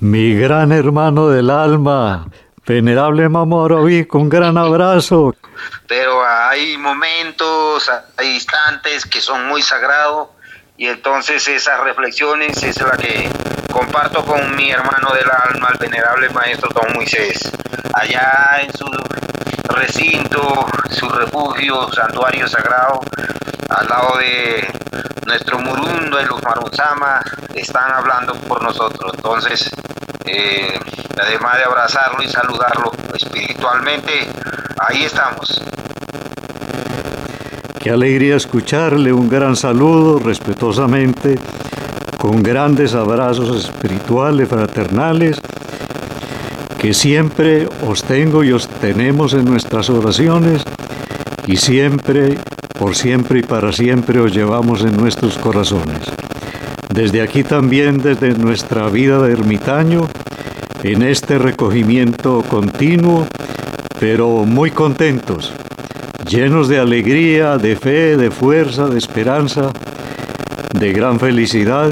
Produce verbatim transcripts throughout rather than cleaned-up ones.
Mi gran hermano del alma, venerable Mamo Arobico, un gran abrazo. Pero hay momentos, hay instantes que son muy sagrados y entonces esas reflexiones es la que comparto con mi hermano del alma, el venerable maestro Don Moisés, allá en su recinto, su refugio, santuario sagrado, al lado de nuestro Murundo y los Marunzama, están hablando por nosotros. Entonces, eh, además de abrazarlo y saludarlo espiritualmente, ahí estamos. Qué alegría escucharle, un gran saludo, respetuosamente, con grandes abrazos espirituales, fraternales, que siempre os tengo y os tenemos en nuestras oraciones, y siempre, por siempre y para siempre os llevamos en nuestros corazones. Desde aquí también, desde nuestra vida de ermitaño, en este recogimiento continuo, pero muy contentos, llenos de alegría, de fe, de fuerza, de esperanza, de gran felicidad,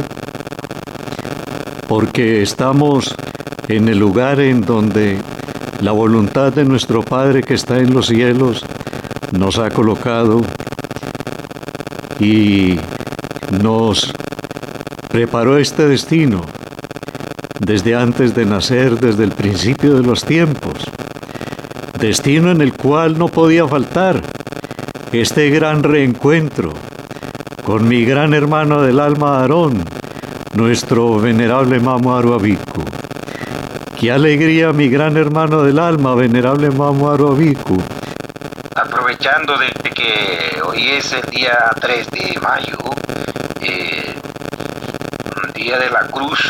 porque estamos en el lugar en donde la voluntad de nuestro Padre que está en los cielos nos ha colocado y nos preparó este destino desde antes de nacer, desde el principio de los tiempos. Destino en el cual no podía faltar este gran reencuentro con mi gran hermano del alma Aarón, nuestro venerable Mamo Arobico. Qué alegría, mi gran hermano del alma, venerable Mamo Arobico. Aprovechando de que hoy es el día tres de mayo, eh, día de la cruz,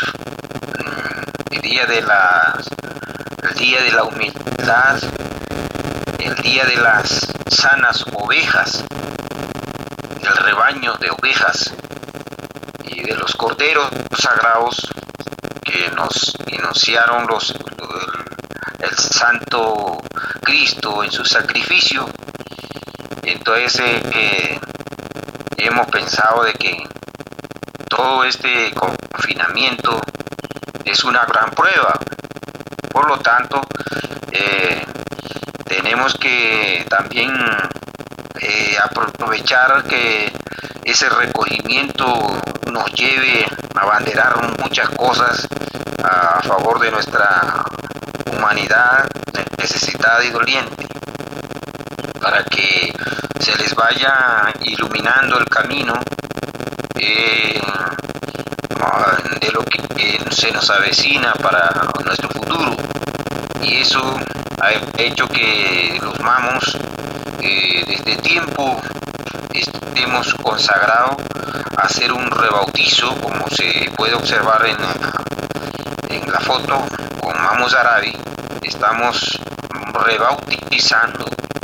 el día de la, el día de la humildad, el día de las sanas ovejas, del rebaño de ovejas y de los corderos sagrados que nos enunciaron los, el, el Santo Cristo en su sacrificio. Entonces eh, hemos pensado de que todo este confinamiento es una gran prueba. Por lo tanto, eh, tenemos que también eh, aprovechar que ese recogimiento nos lleve a abanderar muchas cosas a favor de nuestra humanidad necesitada y doliente, para que se les vaya iluminando el camino eh, de lo que se nos avecina para nuestro futuro. Y eso ha hecho que los mamos eh, desde tiempo estemos consagrados a hacer un rebautizo, como se puede observar en la, en la foto con Mamos Arabi. Estamos rebautizando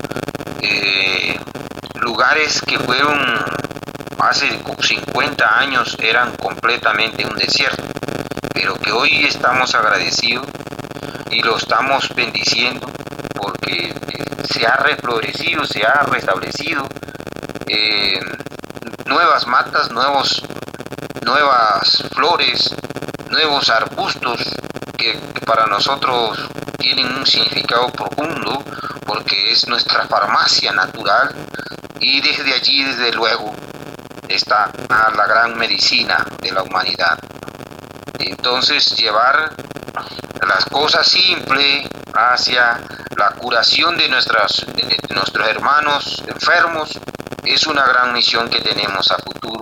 eh, lugares que fueron hace cincuenta años eran completamente un desierto, pero que hoy estamos agradecidos y lo estamos bendiciendo porque eh, se ha reflorecido, se ha restablecido eh, nuevas matas, nuevos, nuevas flores, nuevos arbustos que, que para nosotros tienen un significado profundo porque es nuestra farmacia natural, y desde allí, desde luego, está la gran medicina de la humanidad. Entonces, llevar las cosas simples hacia la curación de, nuestras, de nuestros hermanos enfermos es una gran misión que tenemos a futuro,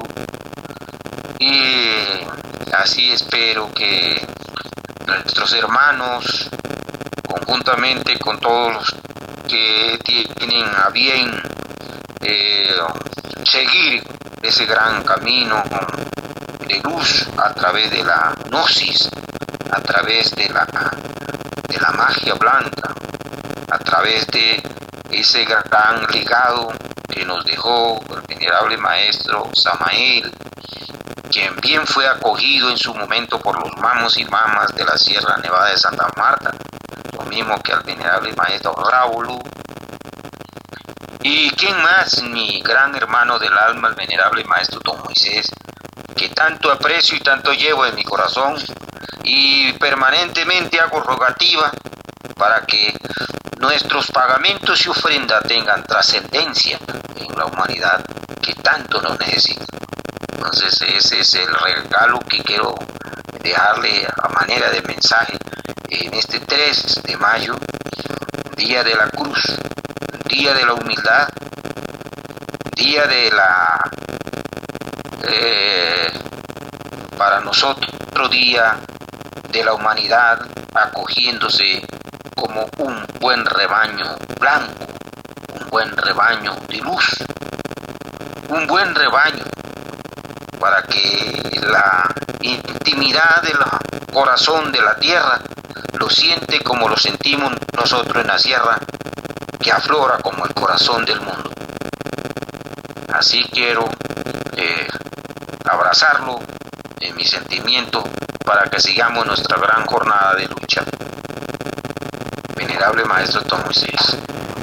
y así espero que nuestros hermanos, conjuntamente con todos los que tienen a bien eh, seguir ese gran camino de luz a través de la gnosis, a través de la, de la magia blanca, a través de ese gran legado que nos dejó el venerable maestro Samael, quien bien fue acogido en su momento por los mamos y mamas de la Sierra Nevada de Santa Marta, lo mismo que al venerable maestro Raúl. ¿Y quién más? Mi gran hermano del alma, el venerable maestro Don Moisés, que tanto aprecio y tanto llevo en mi corazón, y permanentemente hago rogativa para que nuestros pagamentos y ofrendas tengan trascendencia en la humanidad que tanto nos necesita. Entonces ese es el regalo que quiero dejarle a manera de mensaje en este tres de mayo, Día de la Cruz, Día de la Humildad, Día de la, eh, para nosotros, Día de la Humanidad, acogiéndose como un buen rebaño blanco, un buen rebaño de luz, un buen rebaño para que la intimidad del corazón de la tierra lo siente como lo sentimos nosotros en la sierra, que aflora como el corazón del mundo. Así quiero eh, abrazarlo en mi sentimiento para que sigamos nuestra gran jornada de lucha. Venerable Maestro Don Moisés.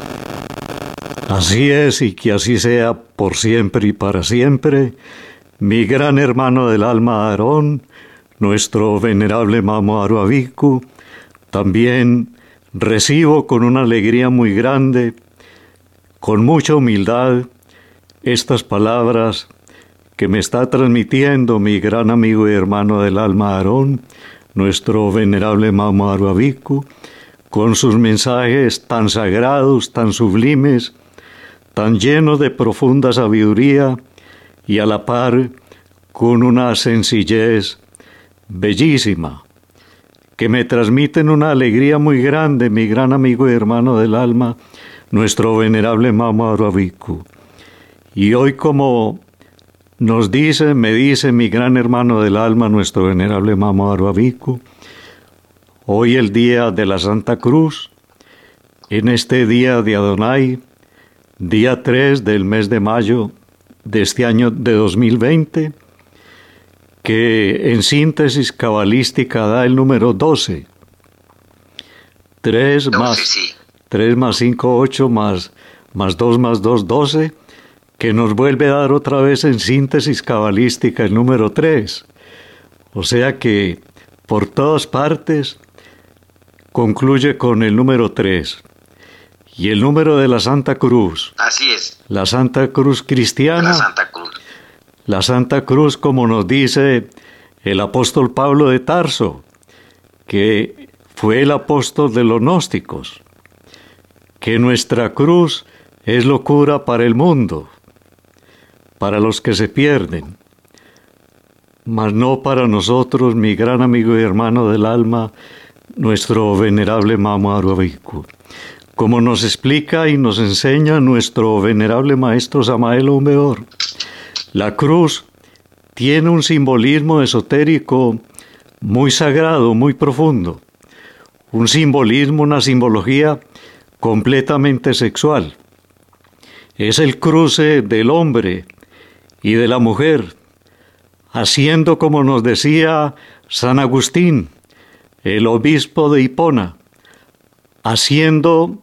Así es, y que así sea por siempre y para siempre. Mi gran hermano del alma Aarón, nuestro venerable Mamo Aruavicu, también recibo con una alegría muy grande, con mucha humildad, estas palabras que me está transmitiendo mi gran amigo y hermano del alma Aarón, nuestro venerable Mamo Aruavicu, con sus mensajes tan sagrados, tan sublimes, tan llenos de profunda sabiduría, y a la par con una sencillez bellísima, que me transmiten una alegría muy grande, mi gran amigo y hermano del alma, nuestro venerable Mamo Aruavicu. Y hoy, como nos dice, me dice mi gran hermano del alma, nuestro venerable Mamo Aruavicu, hoy el día de la Santa Cruz, en este día de Adonai, día tres del mes de mayo de este año de dos mil veinte, que en síntesis cabalística da el número doce. tres más, sí. tres más cinco, ocho, más, más dos más dos, doce, que nos vuelve a dar otra vez en síntesis cabalística el número tres. O sea que por todas partes concluye con el número tres. Y el número de la Santa Cruz. Así es. La Santa Cruz cristiana. La Santa Cruz. La Santa Cruz, como nos dice el apóstol Pablo de Tarso, que fue el apóstol de los gnósticos, que nuestra cruz es locura para el mundo, para los que se pierden, mas no para nosotros, mi gran amigo y hermano del alma, nuestro venerable Mamo Aruavicu. Como nos explica y nos enseña nuestro venerable maestro Samael Aumeor, la cruz tiene un simbolismo esotérico muy sagrado, muy profundo. Un simbolismo, una simbología completamente sexual. Es el cruce del hombre y de la mujer, haciendo, como nos decía San Agustín, el obispo de Hipona, haciendo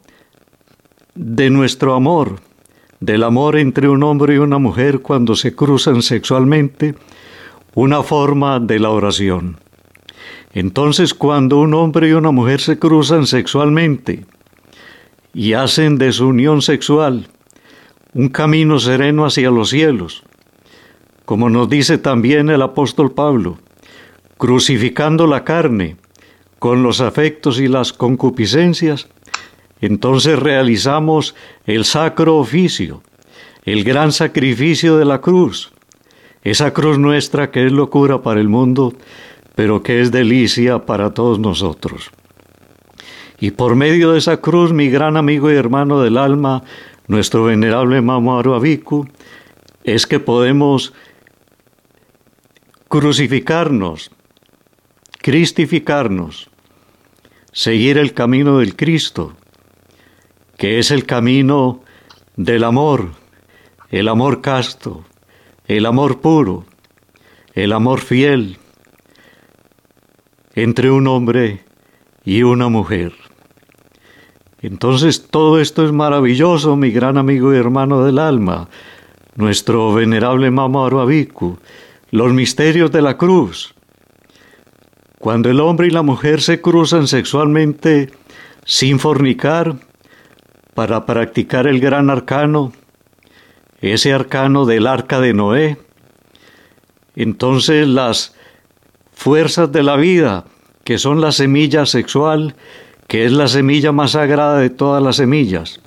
de nuestro amor, del amor entre un hombre y una mujer cuando se cruzan sexualmente, una forma de la oración. Entonces, cuando un hombre y una mujer se cruzan sexualmente y hacen de su unión sexual un camino sereno hacia los cielos, como nos dice también el apóstol Pablo, crucificando la carne con los afectos y las concupiscencias, entonces realizamos el sacro oficio, el gran sacrificio de la cruz, esa cruz nuestra que es locura para el mundo, pero que es delicia para todos nosotros. Y por medio de esa cruz, mi gran amigo y hermano del alma, nuestro venerable Mamo Aruavicu, es que podemos crucificarnos, cristificarnos, seguir el camino del Cristo, que es el camino del amor, el amor casto, el amor puro, el amor fiel, entre un hombre y una mujer. Entonces todo esto es maravilloso, mi gran amigo y hermano del alma, nuestro venerable Mamo Aruavicu, los misterios de la cruz, Cuando el hombre y la mujer se cruzan sexualmente sin fornicar para practicar el gran arcano, ese arcano del arca de Noé, entonces las fuerzas de la vida, que son la semilla sexual, que es la semilla más sagrada de todas las semillas,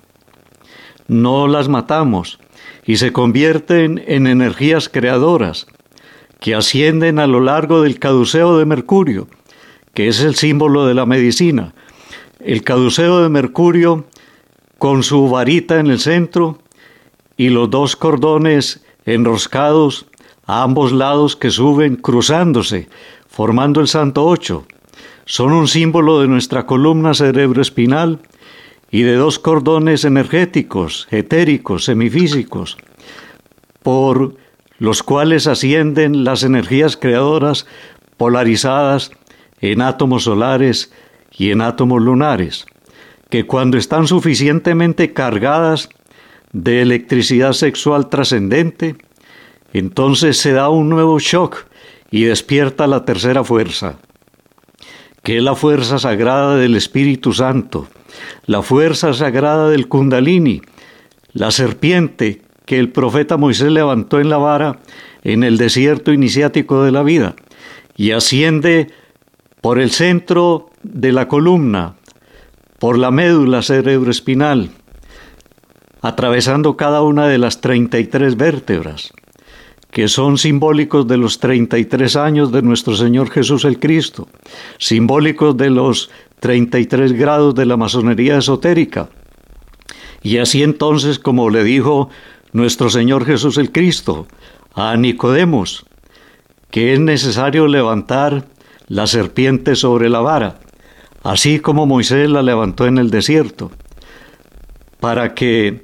no las matamos y se convierten en energías creadoras que ascienden a lo largo del caduceo de Mercurio, que es el símbolo de la medicina. El caduceo de Mercurio con su varita en el centro y los dos cordones enroscados a ambos lados que suben cruzándose, formando el Santo Ocho. Son un símbolo de nuestra columna cerebroespinal y de dos cordones energéticos, etéricos, semifísicos, por los cuales ascienden las energías creadoras polarizadas en átomos solares y en átomos lunares, que cuando están suficientemente cargadas de electricidad sexual trascendente, entonces se da un nuevo shock y despierta la tercera fuerza, que es la fuerza sagrada del Espíritu Santo, la fuerza sagrada del Kundalini, la serpiente que el profeta Moisés levantó en la vara en el desierto iniciático de la vida, y asciende por el centro de la columna, por la médula cerebroespinal, atravesando cada una de las treinta y tres vértebras, que son simbólicos de los treinta y tres años de nuestro Señor Jesús el Cristo, simbólicos de los treinta y tres grados de la masonería esotérica. Y así entonces, como le dijo nuestro Señor Jesús el Cristo a Nicodemos, que es necesario levantar la serpiente sobre la vara, así como Moisés la levantó en el desierto, para que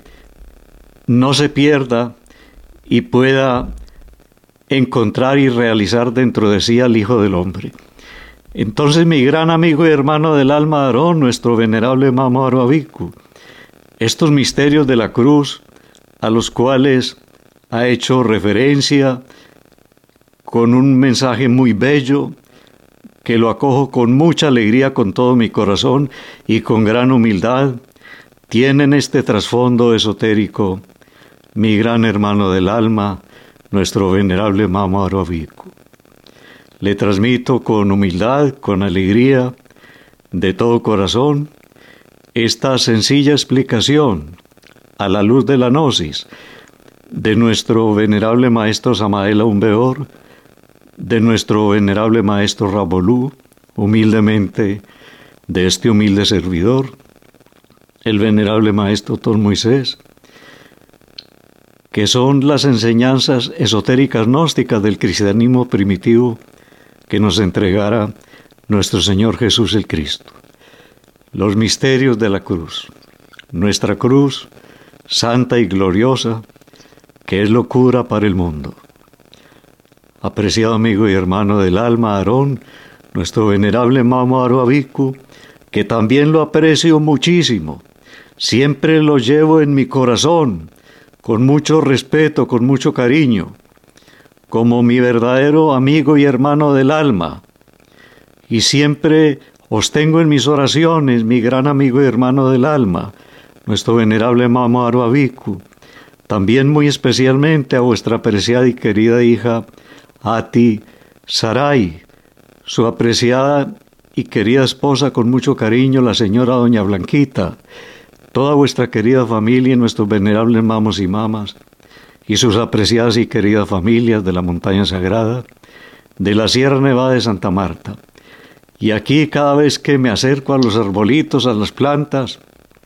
no se pierda y pueda encontrar y realizar dentro de sí al Hijo del Hombre. Entonces, mi gran amigo y hermano del alma Aarón, nuestro venerable Mamo Aruabiku, estos misterios de la cruz a los cuales ha hecho referencia con un mensaje muy bello, que lo acojo con mucha alegría, con todo mi corazón y con gran humildad, tienen este trasfondo esotérico, mi gran hermano del alma, nuestro venerable Mamo Aruabiku. Le transmito con humildad, con alegría, de todo corazón, esta sencilla explicación a la luz de la gnosis de nuestro venerable maestro Samael Aun Weor, de nuestro venerable maestro Rabolú, humildemente de este humilde servidor, el venerable maestro Ton Moisés, que son las enseñanzas esotéricas gnósticas del cristianismo primitivo que nos entregara nuestro Señor Jesús el Cristo. Los misterios de la cruz, nuestra cruz santa y gloriosa, que es locura para el mundo. Apreciado amigo y hermano del alma Aarón, nuestro venerable Mamo Aruabiku, que también lo aprecio muchísimo, siempre lo llevo en mi corazón, con mucho respeto, con mucho cariño, como mi verdadero amigo y hermano del alma, y siempre os tengo en mis oraciones, mi gran amigo y hermano del alma, nuestro venerable Mamo Aruabiku, también muy especialmente a vuestra apreciada y querida hija Ati Saray, su apreciada y querida esposa con mucho cariño, la señora doña Blanquita, toda vuestra querida familia, nuestros venerables mamos y mamas, y sus apreciadas y queridas familias de la montaña sagrada, de la Sierra Nevada de Santa Marta. Y aquí, cada vez que me acerco a los arbolitos, a las plantas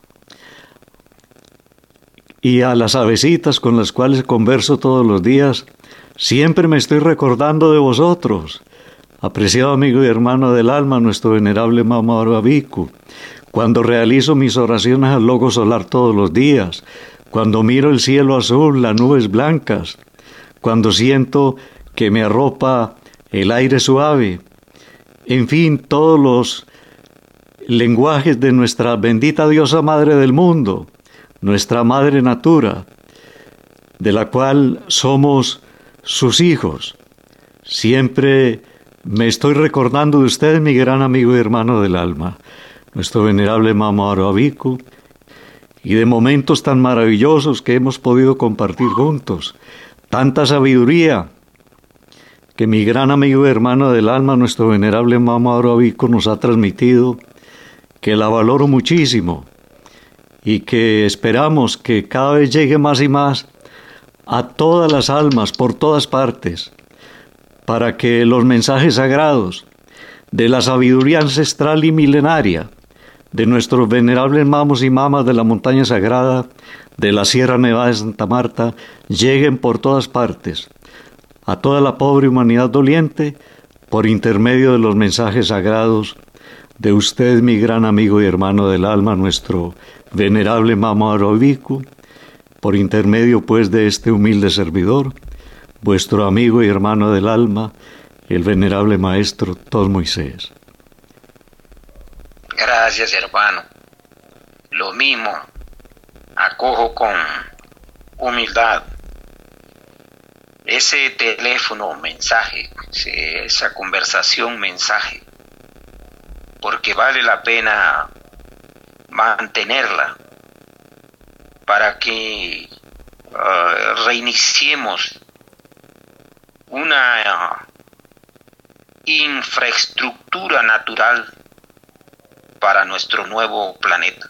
y a las avecitas con las cuales converso todos los días, siempre me estoy recordando de vosotros, apreciado amigo y hermano del alma, nuestro venerable Mamo Aruabiku, cuando realizo mis oraciones al logo solar todos los días, cuando miro el cielo azul, las nubes blancas, cuando siento que me arropa el aire suave, en fin, todos los lenguajes de nuestra bendita diosa madre del mundo, nuestra madre natura, de la cual somos sus hijos. Siempre Me estoy recordando de usted, mi gran amigo y hermano del alma, nuestro venerable Mama Aroabiku, y de momentos tan maravillosos que hemos podido compartir juntos. Tanta sabiduría que mi gran amigo y hermano del alma, nuestro venerable Mama Aroabiku, nos ha transmitido, que la valoro muchísimo y que esperamos que cada vez llegue más y más a todas las almas, por todas partes, para que los mensajes sagrados de la sabiduría ancestral y milenaria de nuestros venerables mamos y mamas de la montaña sagrada de la Sierra Nevada de Santa Marta lleguen por todas partes a toda la pobre humanidad doliente por intermedio de los mensajes sagrados de usted, mi gran amigo y hermano del alma, nuestro venerable Mama Aroabiku, por intermedio pues de este humilde servidor, vuestro amigo y hermano del alma, el venerable maestro Tos Moisés. Gracias, hermano. Lo mismo, acojo con humildad ese teléfono mensaje, esa conversación mensaje, porque vale la pena mantenerla para que uh, reiniciemos una uh, infraestructura natural para nuestro nuevo planeta.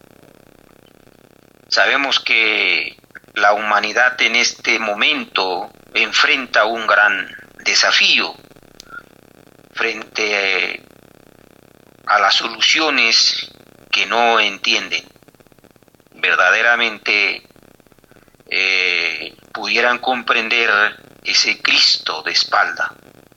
Sabemos que la humanidad en este momento enfrenta un gran desafío frente a las soluciones que no entienden. Verdaderamente eh, pudieran comprender ese Cristo de espalda,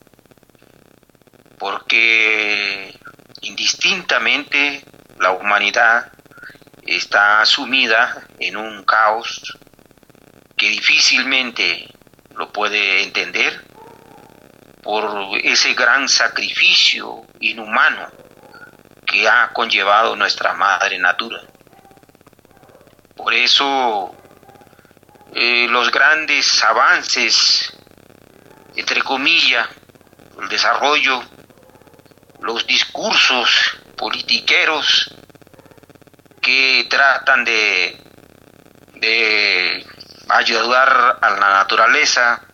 porque indistintamente la humanidad está sumida en un caos que difícilmente lo puede entender por ese gran sacrificio inhumano que ha conllevado nuestra madre natura. Por eso eh, los grandes avances, entre comillas, el desarrollo, los discursos politiqueros que tratan de, de ayudar a la naturaleza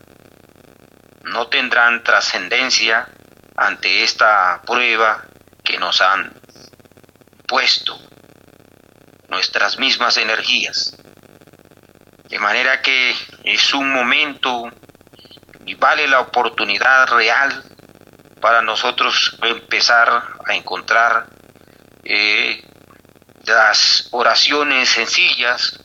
no tendrán trascendencia ante esta prueba que nos han puesto nuestras mismas energías. De manera que es un momento y vale la oportunidad real para nosotros empezar a encontrar eh, las oraciones sencillas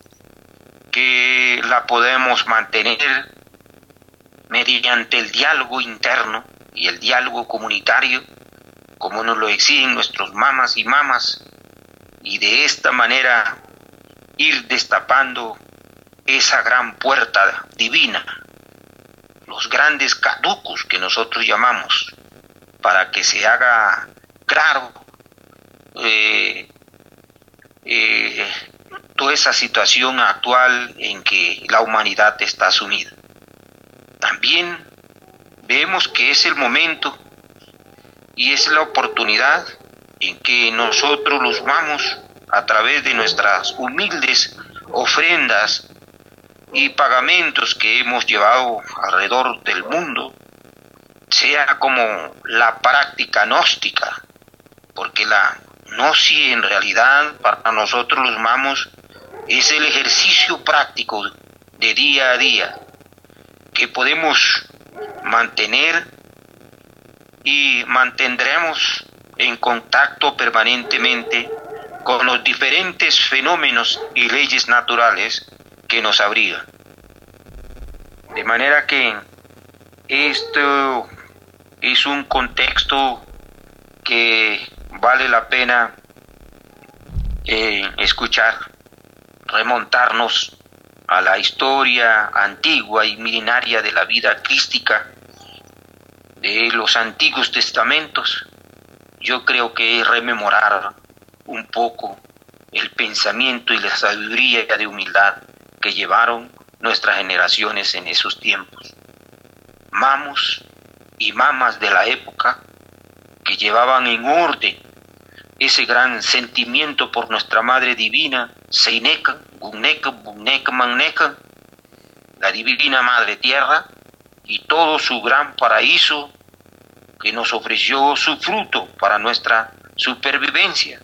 que la podemos mantener mediante el diálogo interno y el diálogo comunitario, como nos lo exigen nuestros mamas y mamas, y de esta manera ir destapando esa gran puerta divina, los grandes caducos que nosotros llamamos, para que se haga claro eh, eh, toda esa situación actual en que la humanidad está sumida. También vemos que es el momento y es la oportunidad en que nosotros los vamos a través de nuestras humildes ofrendas y pagamentos que hemos llevado alrededor del mundo, sea como la práctica gnóstica, porque la gnosis en realidad para nosotros los mamos es el ejercicio práctico de día a día que podemos mantener y mantendremos en contacto permanentemente con los diferentes fenómenos y leyes naturales que nos abrigan. De manera que esto es un contexto que vale la pena eh, escuchar, remontarnos a la historia antigua y milenaria de la vida crística de los antiguos testamentos. Yo creo que es rememorar un poco el pensamiento y la sabiduría de humildad que llevaron nuestras generaciones en esos tiempos. Mamos imamas de la época que llevaban en orden ese gran sentimiento por nuestra Madre Divina, Seineka, Guneka, Buneka, Maneka, la Divina Madre Tierra, y todo su gran paraíso que nos ofreció su fruto para nuestra supervivencia.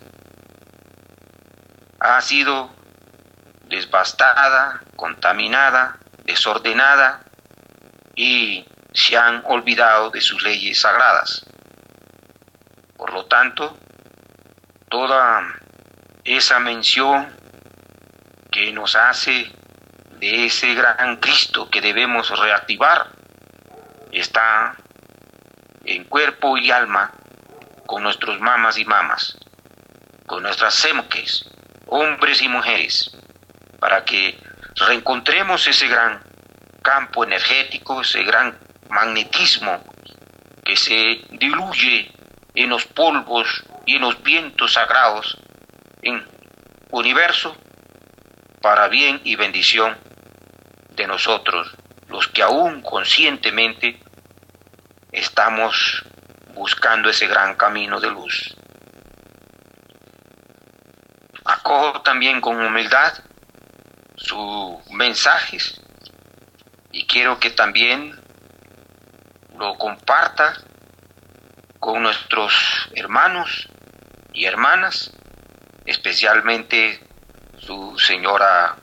Ha sido devastada, contaminada, desordenada, y se han olvidado de sus leyes sagradas. Por lo tanto, toda esa mención que nos hace de ese gran Cristo que debemos reactivar está en cuerpo y alma con nuestros mamas y mamas, con nuestras semques, hombres y mujeres, para que reencontremos ese gran campo energético, ese gran magnetismo que se diluye en los polvos y en los vientos sagrados en universo, para bien y bendición de nosotros, los que aún conscientemente estamos buscando ese gran camino de luz. Acojo también con humildad sus mensajes y quiero que también lo comparta con nuestros hermanos y hermanas, especialmente su señora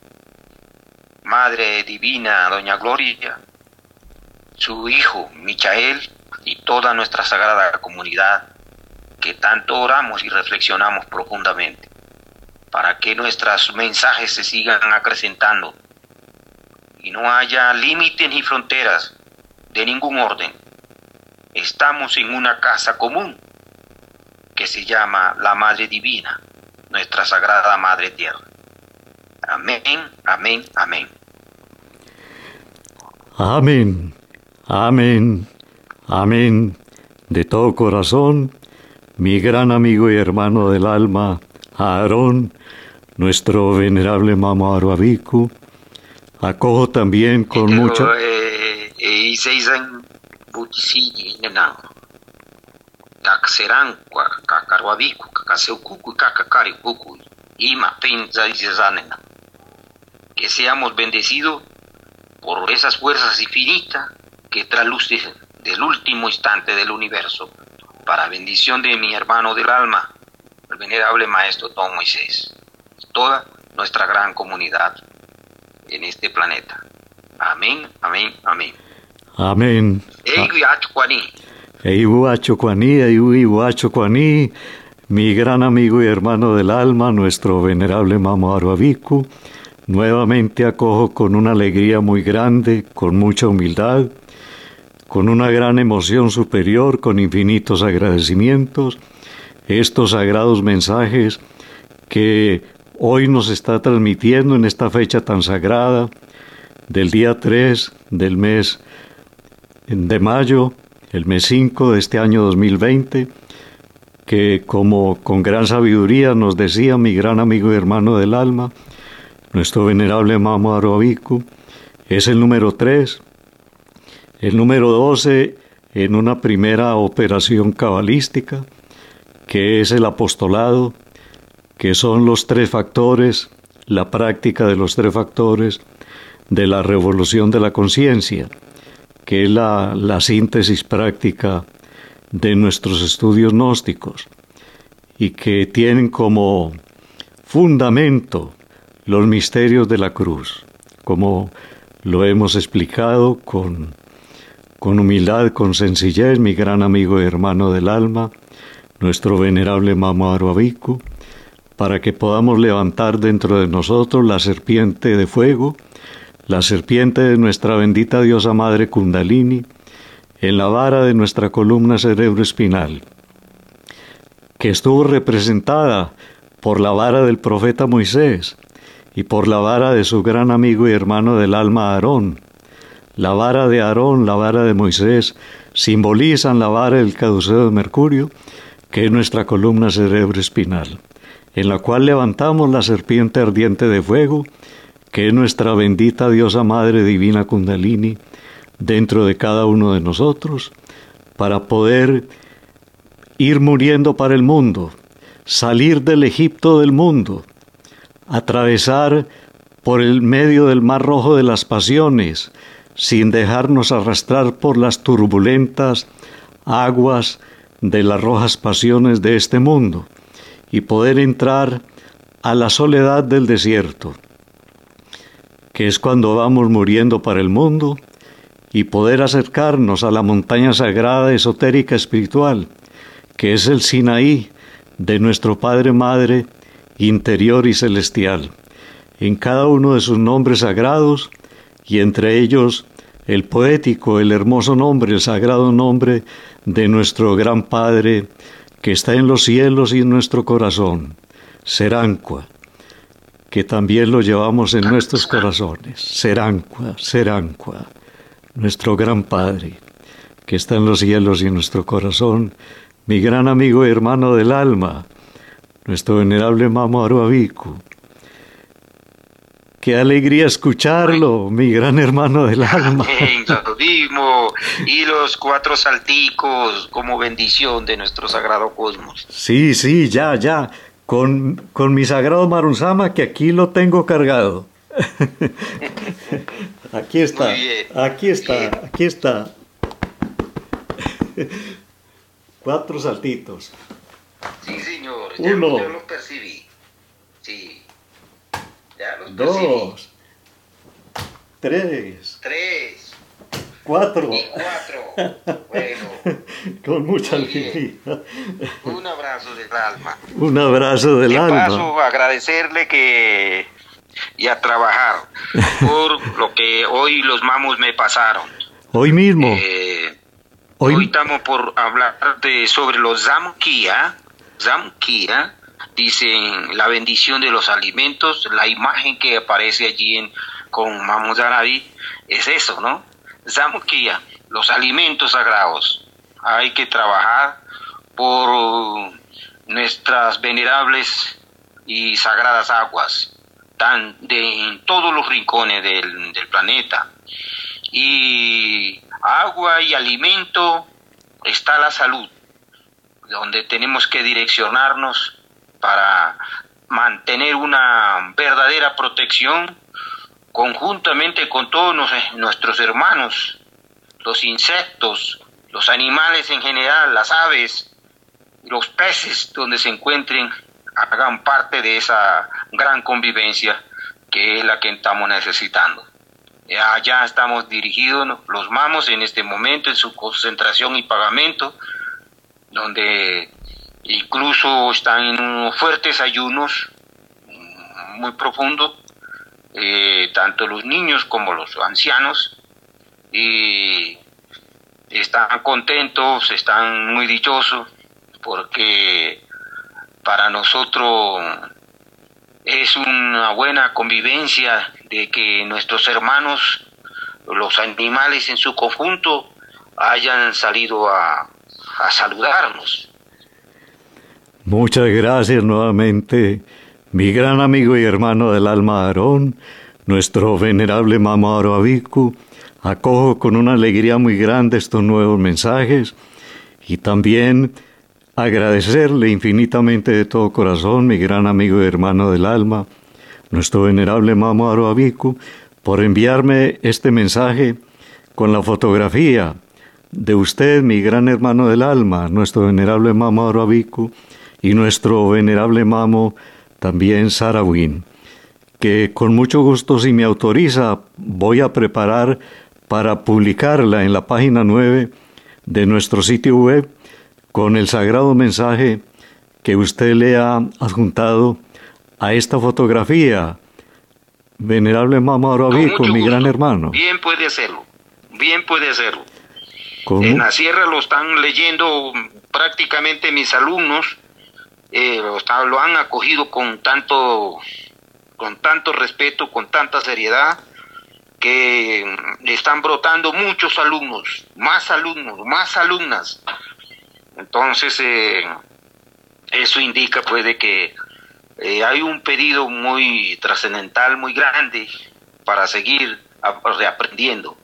Madre Divina, Doña Gloria, su hijo Michael y toda nuestra sagrada comunidad que tanto oramos y reflexionamos profundamente, para que nuestros mensajes se sigan acrecentando y no haya límites ni fronteras de ningún orden. Estamos en una casa común que se llama la Madre Divina, nuestra Sagrada Madre Tierra. Amén, amén, amén. Amén, amén, amén. De todo corazón, mi gran amigo y hermano del alma, Aarón, nuestro venerable Mama Aruabiku, acojo también con Pero, mucho... Eh, eh, seizan butisini, nena. Taxeran, Kakaruabiku, Kakaseukuku, Kakakaribuku, Ima Penza y Cezanena. Que seamos bendecidos por esas fuerzas infinitas que tralucen del último instante del universo, para bendición de mi hermano del alma, el venerable Maestro Don Moisés, toda nuestra gran comunidad en este planeta. Amén, amén, amén. Amén. Eyuachuani. Eyuachuani, Eyuachuani, mi gran amigo y hermano del alma, nuestro venerable Mama Aruabiku, nuevamente acojo con una alegría muy grande, con mucha humildad, con una gran emoción superior, con infinitos agradecimientos, estos sagrados mensajes que hoy nos está transmitiendo en esta fecha tan sagrada del día tres del mes de mayo, el mes cinco de este año dos mil veinte, que como con gran sabiduría nos decía mi gran amigo y hermano del alma, nuestro venerable Mama Aruabiku, es el número tres, el número doce en una primera operación cabalística, que es el apostolado, que son los tres factores, la práctica de los tres factores de la revolución de la conciencia, que es la, la síntesis práctica de nuestros estudios gnósticos, y que tienen como fundamento los misterios de la cruz, como lo hemos explicado con, con humildad, con sencillez, mi gran amigo y hermano del alma, nuestro venerable Mama Aruabiku, para que podamos levantar dentro de nosotros la serpiente de fuego, la serpiente de nuestra bendita diosa Madre Kundalini, en la vara de nuestra columna cerebroespinal, que estuvo representada por la vara del profeta Moisés y por la vara de su gran amigo y hermano del alma Aarón. La vara de Aarón, la vara de Moisés, simbolizan la vara del caduceo de Mercurio, que es nuestra columna cerebroespinal, en la cual levantamos la serpiente ardiente de fuego, que es nuestra bendita diosa Madre Divina Kundalini, dentro de cada uno de nosotros para poder ir muriendo para el mundo, salir del Egipto del mundo, atravesar por el medio del mar rojo de las pasiones, sin dejarnos arrastrar por las turbulentas aguas de las rojas pasiones de este mundo, y poder entrar a la soledad del desierto, que es cuando vamos muriendo para el mundo, y poder acercarnos a la montaña sagrada, esotérica, espiritual, que es el Sinaí de nuestro Padre Madre interior y celestial, en cada uno de sus nombres sagrados, y entre ellos el poético, el hermoso nombre, el sagrado nombre de nuestro gran Padre que está en los cielos y en nuestro corazón, Serancua, que también lo llevamos en nuestros corazones. Serancua, Serancua, nuestro gran Padre que está en los cielos y en nuestro corazón, mi gran amigo y hermano del alma, nuestro venerable Mamo Aruavicu. Qué alegría escucharlo, mi gran hermano del alma. Amén, lo mismo. Y los cuatro salticos como bendición de nuestro sagrado cosmos. Sí, sí, ya, ya. Con, con mi sagrado Marunzama, que aquí lo tengo cargado. Aquí está, Muy bien, aquí está, bien. aquí está. Cuatro saltitos. Sí, señor. Ya, Uno. ya los percibí. Sí. Ya los percibí. Dos. Tres. Tres. Cuatro. Y cuatro. Bueno. Con mucha Muy bien. alegría. Un abrazo del alma. Un abrazo del De alma. paso, agradecerle que y a trabajar por lo que hoy los mamos me pasaron. Hoy mismo. Eh, hoy... hoy... estamos por hablar de, sobre los Zamkia. Zamkia, dicen la bendición de los alimentos. La imagen que aparece allí en, con Mamo Darabi es eso, ¿no? Zamkia, los alimentos sagrados. Hay que trabajar por nuestras venerables y sagradas aguas, tan de, en todos los rincones del, del planeta. Y agua y alimento está la salud, donde tenemos que direccionarnos para mantener una verdadera protección conjuntamente con todos nos, nuestros hermanos, los insectos, los animales en general, las aves, los peces donde se encuentren, hagan parte de esa gran convivencia que es la que estamos necesitando. Allá estamos dirigidos los mamos en este momento en su concentración y pagamento, donde incluso están en unos fuertes ayunos muy profundos, eh, tanto los niños como los ancianos, y están contentos, están muy dichosos, porque para nosotros es una buena convivencia de que nuestros hermanos, los animales en su conjunto, hayan salido a, a saludarnos. Muchas gracias nuevamente, mi gran amigo y hermano del alma Aarón, nuestro venerable Mamo Aruavicu. Acojo con una alegría muy grande estos nuevos mensajes y también agradecerle infinitamente de todo corazón, mi gran amigo y hermano del alma, nuestro venerable Mamo Aruavicu, por enviarme este mensaje con la fotografía de usted, mi gran hermano del alma, nuestro venerable Mamo Aruavicu, y nuestro venerable Mamo también Sarawin, que con mucho gusto, si me autoriza, voy a preparar para publicarla en la página nueve de nuestro sitio web con el sagrado mensaje que usted le ha adjuntado a esta fotografía. Venerable Mamo Aruavicu, mi gran hermano. Bien puede hacerlo, bien puede hacerlo. ¿Cómo? En la sierra lo están leyendo prácticamente mis alumnos, eh, lo, está, lo han acogido con tanto, con tanto respeto, con tanta seriedad, que están brotando muchos alumnos, más alumnos, más alumnas. Entonces, eh, eso indica pues de que eh, hay un pedido muy trascendental, muy grande para seguir reaprendiendo.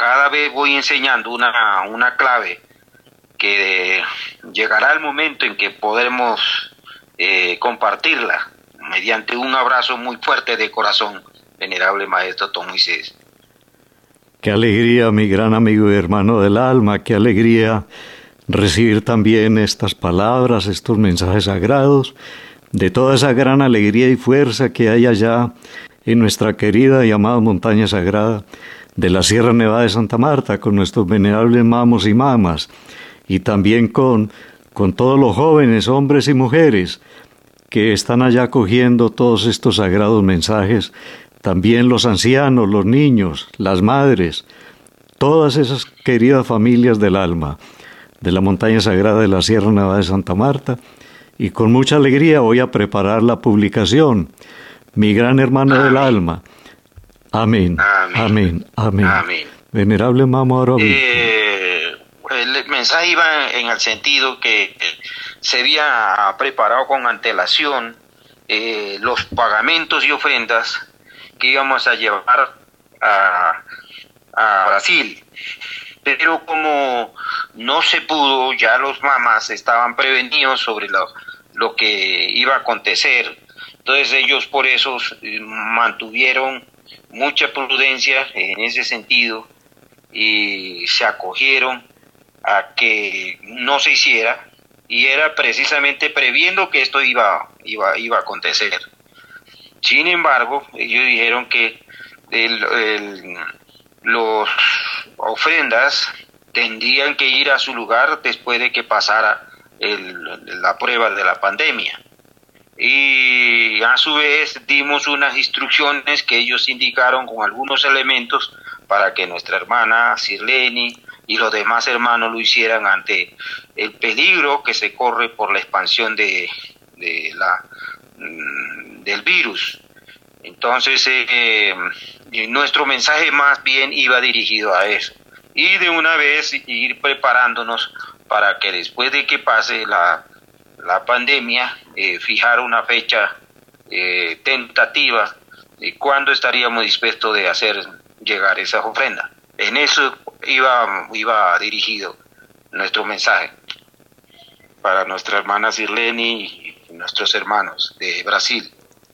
cada vez voy enseñando una, una clave que llegará el momento en que podremos eh, compartirla mediante un abrazo muy fuerte de corazón, venerable maestro Don Moisés. Qué alegría, mi gran amigo y hermano del alma, qué alegría recibir también estas palabras, estos mensajes sagrados, de toda esa gran alegría y fuerza que hay allá en nuestra querida y amada montaña sagrada de la Sierra Nevada de Santa Marta, con nuestros venerables mamos y mamas, y también con, con todos los jóvenes, hombres y mujeres, que están allá cogiendo todos estos sagrados mensajes, también los ancianos, los niños, las madres, todas esas queridas familias del alma, de la montaña sagrada de la Sierra Nevada de Santa Marta, y con mucha alegría voy a preparar la publicación, mi gran hermano Amén. del alma. Amén. Amén. Amén. Amén. Amén. Venerable Mamo Arabico. Eh, el mensaje iba en el sentido que se había preparado con antelación eh, los pagamentos y ofrendas que íbamos a llevar a, a Brasil. Pero como no se pudo, ya los mamás estaban prevenidos sobre lo, lo que iba a acontecer. Entonces ellos por eso mantuvieron mucha prudencia en ese sentido y se acogieron a que no se hiciera, y era precisamente previendo que esto iba, iba, iba a acontecer. Sin embargo, ellos dijeron que el, el, los ofrendas tendrían que ir a su lugar después de que pasara el, la prueba de la pandemia. Y a su vez dimos unas instrucciones que ellos indicaron con algunos elementos para que nuestra hermana Sirleni y los demás hermanos lo hicieran ante el peligro que se corre por la expansión de, de la, del virus. Entonces eh, nuestro mensaje más bien iba dirigido a eso, y de una vez ir preparándonos para que después de que pase la la pandemia, eh, fijar una fecha eh, tentativa de cuándo estaríamos dispuestos de hacer llegar esas ofrendas. En eso iba, iba dirigido nuestro mensaje para nuestra hermana Sirleni y nuestros hermanos de Brasil.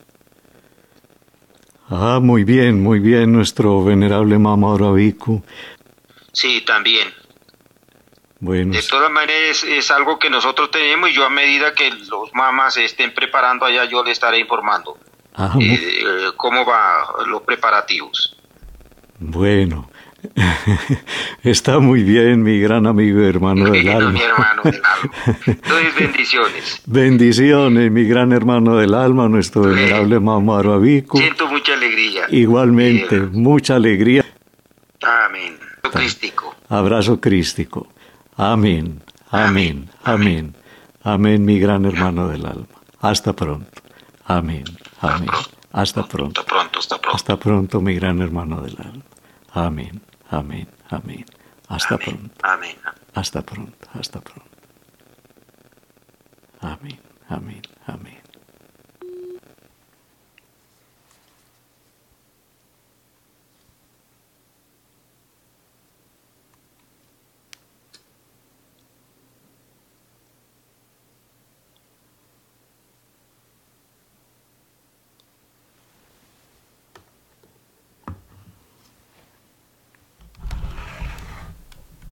Ah, muy bien, muy bien, nuestro venerable Mamo Arabico. Sí, también. Bueno, de todas maneras es, es algo que nosotros tenemos, y yo a medida que los mamás se estén preparando allá, yo le estaré informando ah, eh, eh, cómo van los preparativos. Bueno, está muy bien, mi gran amigo y hermano del alma. Mi hermano del alma. Entonces, bendiciones. Bendiciones, mi gran hermano del alma, nuestro venerable Mamo Arabico. Siento mucha alegría. Igualmente, eh, mucha alegría. Amén. Crístico. Abrazo crístico. Amén, amén, amén, amén, mi gran hermano del alma. Hasta pronto. Amén, amén. Hasta pronto. Hasta pronto, hasta pronto. Hasta pronto, mi gran hermano del alma. Amén, amén, amén. Hasta pronto. Amén. Hasta pronto, hasta pronto. Amén, amén, amén.